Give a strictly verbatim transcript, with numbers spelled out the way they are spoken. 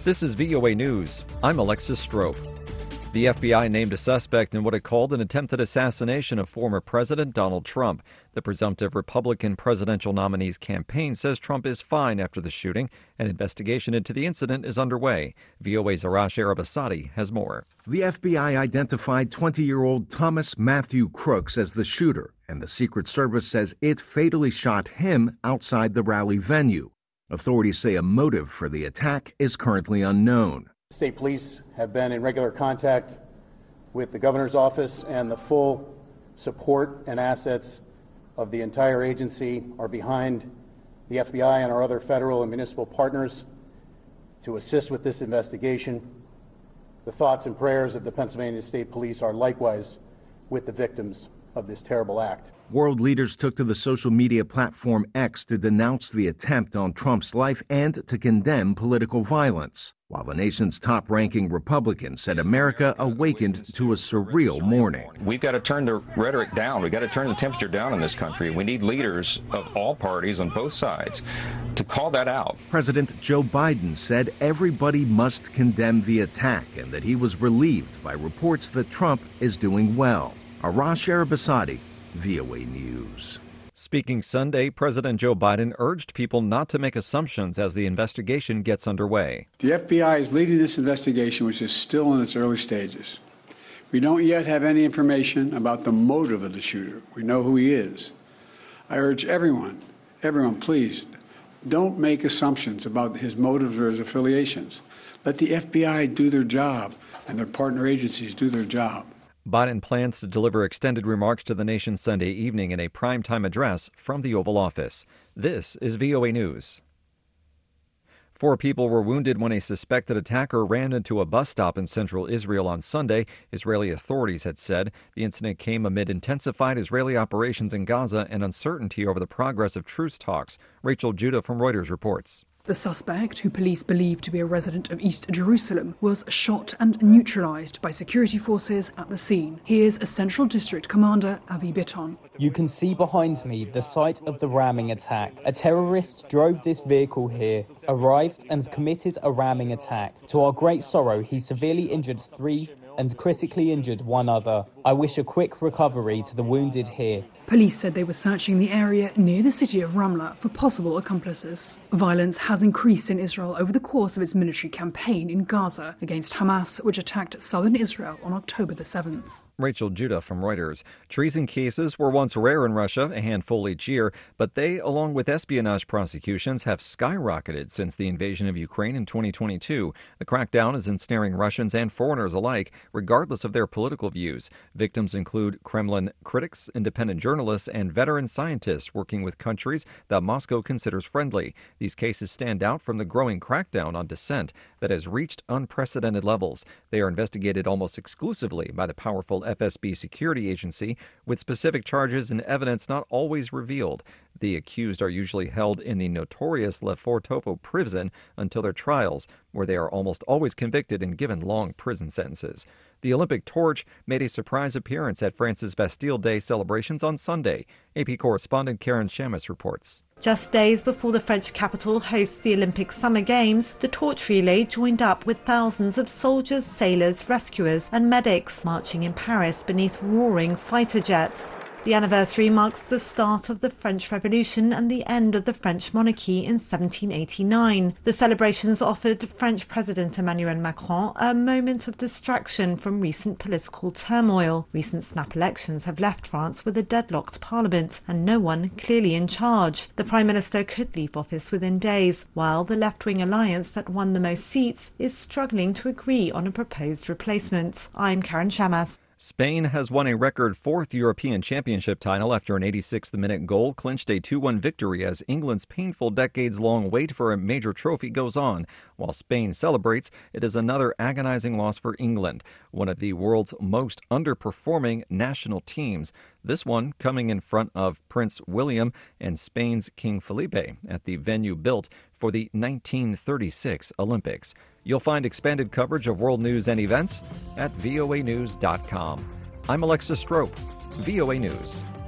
This is V O A News. I'm Alexis Strope. The F B I named a suspect in what it called an attempted assassination of former President Donald Trump. The presumptive Republican presidential nominee's campaign says Trump is fine after the shooting. An investigation into the incident is underway. V O A's Arash Arabasadi has more. The F B I identified twenty-year-old Thomas Matthew Crooks as the shooter, and the Secret Service says it fatally shot him outside the rally venue. Authorities say a motive for the attack is currently unknown. State police have been in regular contact with the governor's office, and the full support and assets of the entire agency are behind the F B I and our other federal and municipal partners to assist with this investigation. The thoughts and prayers of the Pennsylvania State Police are likewise with the victims of this terrible act. World leaders took to the social media platform X to denounce the attempt on Trump's life and to condemn political violence, while the nation's top-ranking Republican said America awakened to a surreal morning. We've got to turn the rhetoric down. We've got to turn the temperature down in this country. We need leaders of all parties on both sides to call that out. President Joe Biden said everybody must condemn the attack and that he was relieved by reports that Trump is doing well. Arash Arabasadi, V O A News. Speaking Sunday, President Joe Biden urged people not to make assumptions as the investigation gets underway. The F B I is leading this investigation, which is still in its early stages. We don't yet have any information about the motive of the shooter. We know who he is. I urge everyone, everyone, please, don't make assumptions about his motives or his affiliations. Let the F B I do their job and their partner agencies do their job. Biden plans to deliver extended remarks to the nation Sunday evening in a primetime address from the Oval Office. This is V O A News. Four people were wounded when a suspected attacker ran into a bus stop in central Israel on Sunday, Israeli authorities had said. The incident came amid intensified Israeli operations in Gaza and uncertainty over the progress of truce talks. Rachel Judah from Reuters reports. The suspect, who police believe to be a resident of East Jerusalem, was shot and neutralized by security forces at the scene. Here's a Central District Commander, Avi Bitton. You can see behind me the site of the ramming attack. A terrorist drove this vehicle here, arrived and committed a ramming attack. To our great sorrow, he severely injured three and critically injured one other. I wish a quick recovery to the wounded here. Police said they were searching the area near the city of Ramla for possible accomplices. Violence has increased in Israel over the course of its military campaign in Gaza against Hamas, which attacked southern Israel on October the seventh. Rachel Judah from Reuters. Treason cases were once rare in Russia, a handful each year, but they, along with espionage prosecutions, have skyrocketed since the invasion of Ukraine in twenty twenty-two. The crackdown is ensnaring Russians and foreigners alike, regardless of their political views. Victims include Kremlin critics, independent journalists, and veteran scientists working with countries that Moscow considers friendly. These cases stand out from the growing crackdown on dissent that has reached unprecedented levels. They are investigated almost exclusively by the powerful F S B security agency, with specific charges and evidence not always revealed. The accused are usually held in the notorious Lefortovo prison until their trials, where they are almost always convicted and given long prison sentences. The Olympic torch made a surprise appearance at France's Bastille Day celebrations on Sunday. A P correspondent Karen Shamus reports. Just days before the French capital hosts the Olympic Summer Games, the torch relay joined up with thousands of soldiers, sailors, rescuers and medics marching in Paris beneath roaring fighter jets. The anniversary marks the start of the French Revolution and the end of the French monarchy in seventeen eighty-nine. The celebrations offered French President Emmanuel Macron a moment of distraction from recent political turmoil. Recent snap elections have left France with a deadlocked parliament and no one clearly in charge. The Prime Minister could leave office within days, while the left-wing alliance that won the most seats is struggling to agree on a proposed replacement. I'm Karen Shamas. Spain has won a record fourth European Championship title after an eighty-sixth minute goal clinched a two one victory as England's painful decades-long wait for a major trophy goes on. While Spain celebrates, it is another agonizing loss for England, one of the world's most underperforming national teams. This one coming in front of Prince William and Spain's King Felipe at the venue built for the nineteen thirty-six Olympics. You'll find expanded coverage of world news and events at V O A news dot com. I'm Alexis Strope, V O A News.